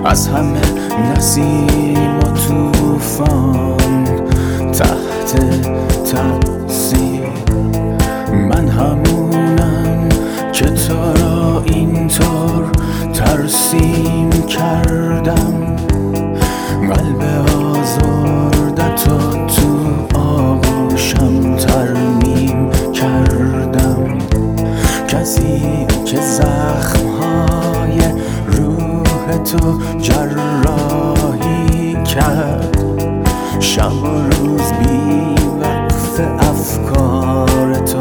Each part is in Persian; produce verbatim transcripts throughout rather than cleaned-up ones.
از همه نسیم و توفان تحت تأثیر. من همونم که تو را اینطور ترسیم کردم، قلب آزرده تو تو آغوشم ترمیم کردم. کسی که زخمهای روح تو جراحی کرد، شب و روز بی وقف افکار تو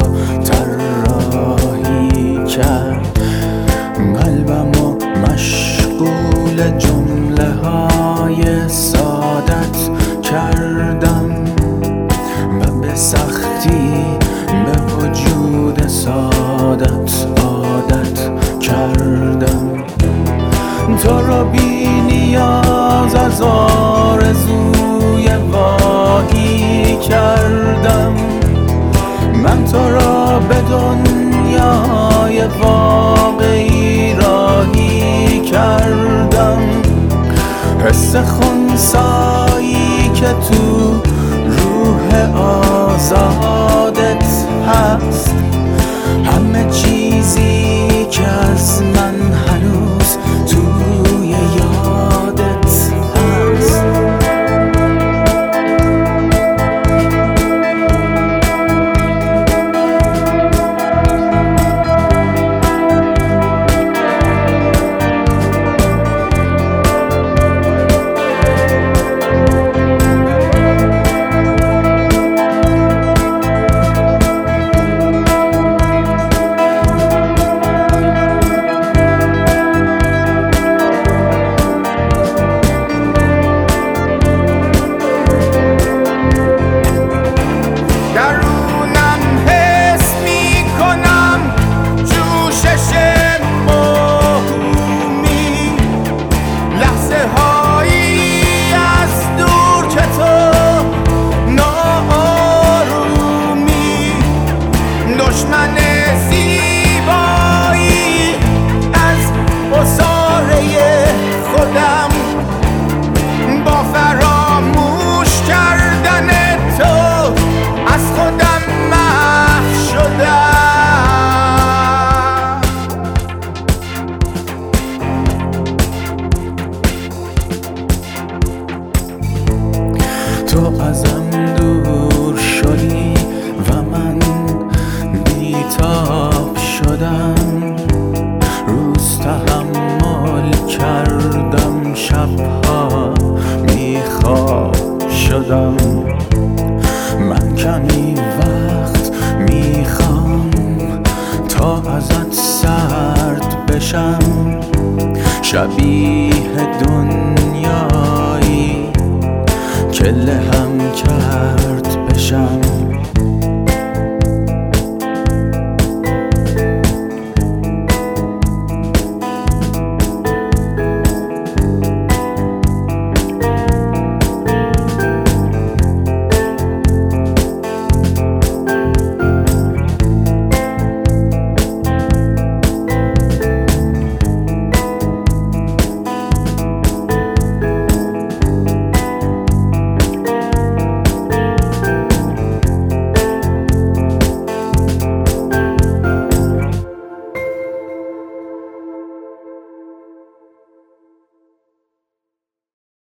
طراحی کرد. قلبمو مشغول جمله های سادت کردم و به سختی به وجود سادت عادت کردم. تو رو بی نیاز از آرزوی واهی کردم، من تو را به دنیای واقعی راهی کردم. حس خنثایی که تو روح آزادت هست، همه چیزی که از من هنوز توی یادت هست. دشمن زیبایی از عصاره خودم، با فراموش کردن تو از خودم محو شدم. تو ازم دور شدی و من بیتاب شدم. روز تحمل کردم، شبها بیخواب شدم. من کمی وقت میخوام تا ازت سرد بشم، شبیه دنیایی که لهم کرد بشم.